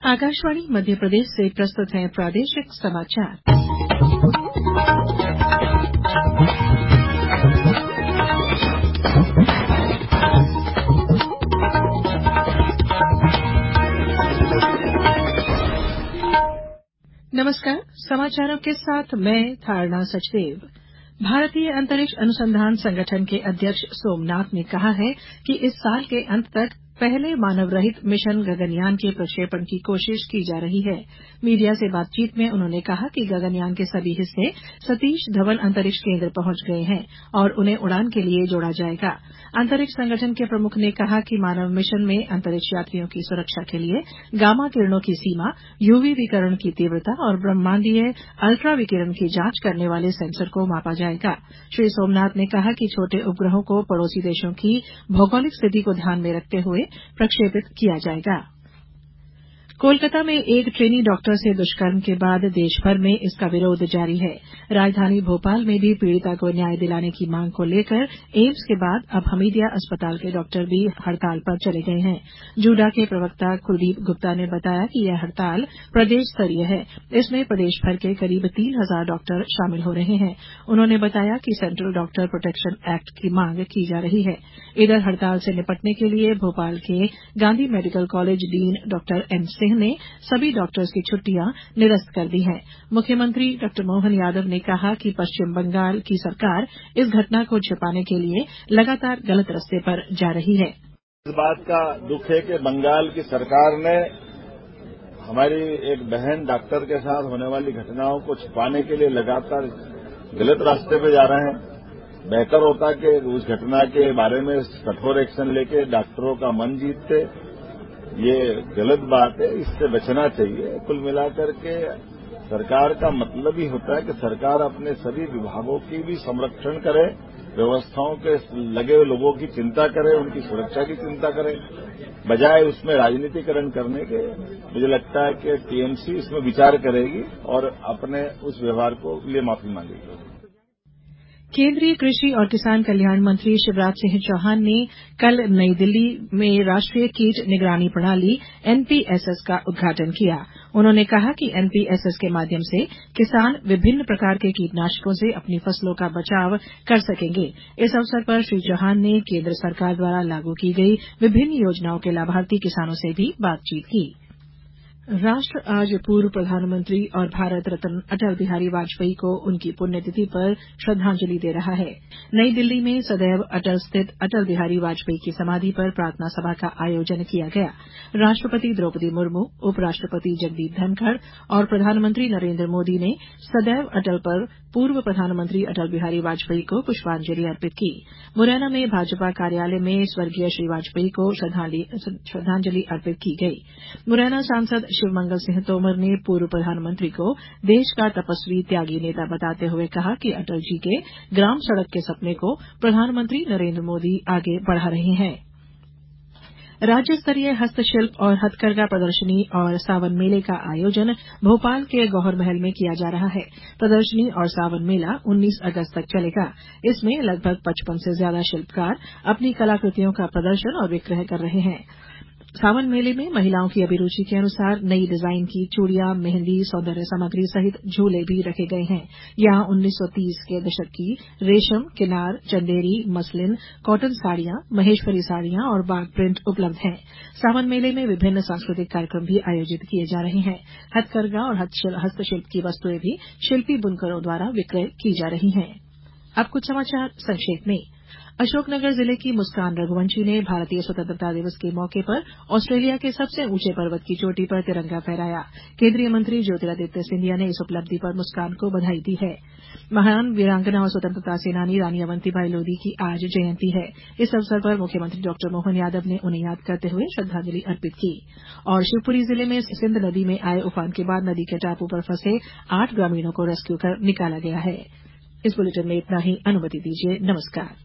आकाशवाणी मध्य प्रदेश से प्रस्तुत है प्रादेशिक समाचार। नमस्कार, समाचारों के साथ मैं थारणा सचदेव। भारतीय अंतरिक्ष अनुसंधान संगठन के अध्यक्ष सोमनाथ ने कहा है कि इस साल के अंत तक पहले मानव रहित मिशन गगनयान के प्रक्षेपण की कोशिश की जा रही है। मीडिया से बातचीत में उन्होंने कहा कि गगनयान के सभी हिस्से सतीश धवन अंतरिक्ष केंद्र पहुंच गए हैं और उन्हें उड़ान के लिए जोड़ा जाएगा। अंतरिक्ष संगठन के प्रमुख ने कहा कि मानव मिशन में अंतरिक्ष यात्रियों की सुरक्षा के लिए गामा किरणों की सीमा, यूवी विकिरण की तीव्रता और ब्रह्मांडीय अल्ट्रा विकिरण की जांच करने वाले सेंसर को मापा जाएगा। श्री सोमनाथ ने कहा कि छोटे उपग्रहों को पड़ोसी देशों की भौगोलिक स्थिति को ध्यान में रखते हुए प्रक्षेपित किया जाएगा। कोलकाता में एक ट्रेनी डॉक्टर से दुष्कर्म के बाद देश भर में इसका विरोध जारी है। राजधानी भोपाल में भी पीड़िता को न्याय दिलाने की मांग को लेकर एम्स के बाद अब हमीदिया अस्पताल के डॉक्टर भी हड़ताल पर चले गए हैं। जूडा के प्रवक्ता कुलदीप गुप्ता ने बताया कि यह हड़ताल प्रदेश स्तरीय है। इसमें प्रदेश भर के करीब 3000 डॉक्टर शामिल हो रहे हैं। उन्होंने बताया कि सेंट्रल डॉक्टर प्रोटेक्शन एक्ट की मांग की जा रही है। इधर हड़ताल से निपटने के लिए भोपाल के Gandhi medical college dean doctor N Singh ने सभी डॉक्टर्स की छुट्टियां निरस्त कर दी हैं। मुख्यमंत्री डॉ मोहन यादव ने कहा कि पश्चिम बंगाल की सरकार इस घटना को छिपाने के लिए लगातार गलत रास्ते पर जा रही है। इस बात का दुख है कि बंगाल की सरकार ने हमारी एक बहन डॉक्टर के साथ होने वाली घटनाओं को छिपाने के लिए लगातार गलत रास्ते पर जा रहे हैं। बेहतर होता कि उस घटना के बारे में कठोर एक्शन लेके डॉक्टरों का मन जीतते। ये गलत बात है, इससे बचना चाहिए। कुल मिलाकर के सरकार का मतलब ही होता है कि सरकार अपने सभी विभागों की भी संरक्षण करे, व्यवस्थाओं के लगे हुए लोगों की चिंता करे, उनकी सुरक्षा की चिंता करे, बजाय उसमें राजनीतिकरण करने के। मुझे लगता है कि टीएमसी इसमें विचार करेगी और अपने उस व्यवहार को लिए माफी मांगेगी। केंद्रीय कृषि और किसान कल्याण मंत्री शिवराज सिंह चौहान ने कल नई दिल्ली में राष्ट्रीय कीट निगरानी प्रणाली एनपीएसएस का उद्घाटन किया। उन्होंने कहा कि एनपीएसएस के माध्यम से किसान विभिन्न प्रकार के कीटनाशकों से अपनी फसलों का बचाव कर सकेंगे। इस अवसर पर श्री चौहान ने केंद्र सरकार द्वारा लागू की गई विभिन्न योजनाओं के लाभार्थी किसानों से भी बातचीत की। राष्ट्र आज पूर्व प्रधानमंत्री और भारत रत्न अटल बिहारी वाजपेयी को उनकी पुण्यतिथि पर श्रद्धांजलि दे रहा है। नई दिल्ली में सदैव अटल स्थित अटल बिहारी वाजपेयी की समाधि पर प्रार्थना सभा का आयोजन किया गया। राष्ट्रपति द्रौपदी मुर्मू, उपराष्ट्रपति जगदीप धनखड़ और प्रधानमंत्री नरेंद्र मोदी ने सदैव अटल पर पूर्व प्रधानमंत्री अटल बिहारी वाजपेयी को पुष्पांजलि अर्पित की। मुरैना में भाजपा कार्यालय में स्वर्गीय श्री वाजपेयी को श्रद्धांजलि अर्पित की गई। मुरैना सांसद शिवमंगल सिंह तोमर ने पूर्व प्रधानमंत्री को देश का तपस्वी त्यागी नेता बताते हुए कहा कि अटल जी के ग्राम सड़क के सपने को प्रधानमंत्री नरेंद्र मोदी आगे बढ़ा रहे हैं। राज्य स्तरीय हस्तशिल्प और हथकरघा प्रदर्शनी और सावन मेले का आयोजन भोपाल के गौहर महल में किया जा रहा है। प्रदर्शनी और सावन मेला 19 अगस्त तक चलेगा। इसमें लगभग 55 से ज्यादा शिल्पकार अपनी कलाकृतियों का प्रदर्शन और विक्रय कर रहे हैं। सावन मेले में महिलाओं की अभिरुचि के अनुसार नई डिजाइन की चूड़ियां, मेहंदी, सौंदर्य सामग्री सहित झूले भी रखे गए हैं। यहां 1930 के दशक की रेशम, किनार, चंदेरी, मसलिन, कॉटन साड़ियां, महेश्वरी साड़ियां और बाग प्रिंट उपलब्ध हैं। सावन मेले में विभिन्न सांस्कृतिक कार्यक्रम भी आयोजित किए जा रहे हैं। हथकरघा और हस्तशिल्प की वस्तुएं भी शिल्पी बुनकरों द्वारा विक्रय की जा रही हैं। अब कुछ समाचार संक्षेप में। अशोकनगर जिले की मुस्कान रघुवंशी ने भारतीय स्वतंत्रता दिवस के मौके पर ऑस्ट्रेलिया के सबसे ऊंचे पर्वत की चोटी पर तिरंगा फहराया। केंद्रीय मंत्री ज्योतिरादित्य सिंधिया ने इस उपलब्धि पर मुस्कान को बधाई दी है। महान वीरांगना और स्वतंत्रता सेनानी रानी अवंतीबाई लोधी की आज जयंती है। इस अवसर पर मुख्यमंत्री डॉ मोहन यादव ने उन्हें याद करते हुए श्रद्धांजलि अर्पित की। और शिवपुरी जिले में सिंध नदी में आए उफान के बाद नदी के टापू पर फंसे 8 ग्रामीणों को रेस्क्यू कर निकाला गया है। इस बुलेटिन में इतना ही। अनुमति दीजिए। नमस्कार।